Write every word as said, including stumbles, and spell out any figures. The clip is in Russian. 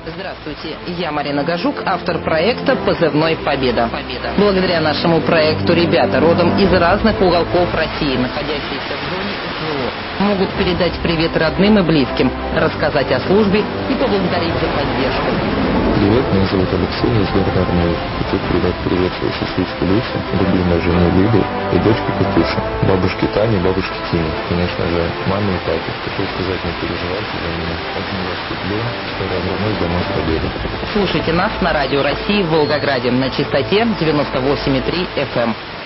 Здравствуйте, я Марина Гажук, автор проекта «Позывной Победа». Победа. Благодаря нашему проекту ребята родом из разных уголков России, находящиеся в зоне СВО, могут передать привет родным и близким, рассказать о службе и поблагодарить за поддержку. Привет, меня зовут Алексей, я из города Армавир. Хочу передать привет своей сестричке Люсе, любимой жене Лиле и дочке Катюше, бабушке Тане и бабушке Тине, конечно же, маме и папе. Хочу сказать, не переживайте за меня. Очень вас люблю, скоро вернусь домой с победой. Слушайте нас на Радио России в Волгограде на частоте девяносто восемь и три эф эм.